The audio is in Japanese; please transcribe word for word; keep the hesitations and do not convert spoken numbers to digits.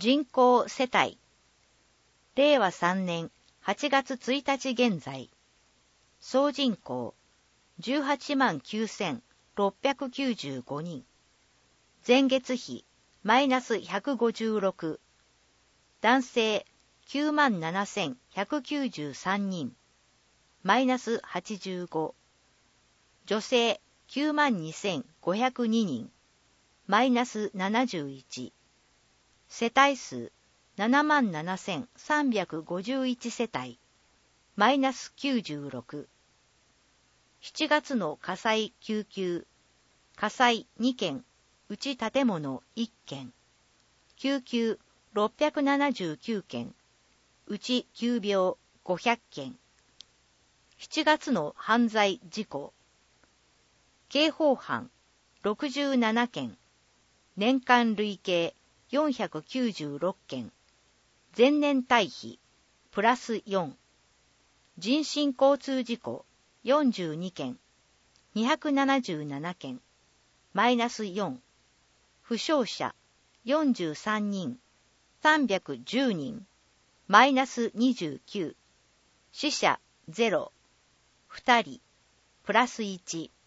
人口世帯。れいわさんねんはちがつついたち現在。総人口じゅうはちまんきゅうせんろっぴゃくきゅうじゅうごにん。前月比マイナスひゃくごじゅうろく。男性きゅうまんななせんひゃくきゅうじゅうさんにん。マイナスはちじゅうご。女性きゅうまんにせんごひゃくににん。マイナスななじゅういち。世帯数ななまんななせんさんびゃくごじゅういちせたい。マイナスきゅうじゅうろく。しちがつの火災救急。火災にけん、うち建物いっけん。救急ろっぴゃくななじゅうきゅうけん。うち急病ごひゃっけん。しちがつの犯罪事故。刑法犯ろくじゅうななけん。年間累計よんひゃくきゅうじゅうろっけん。前年対比プラスよん。人身交通事故よんじゅうにけん。にひゃくななじゅうななけん。マイナスよん。負傷者よんじゅうさんにん。さんびゃくじゅうにん。マイナスにじゅうきゅう。死者ゼロ。ふたり。プラスいち。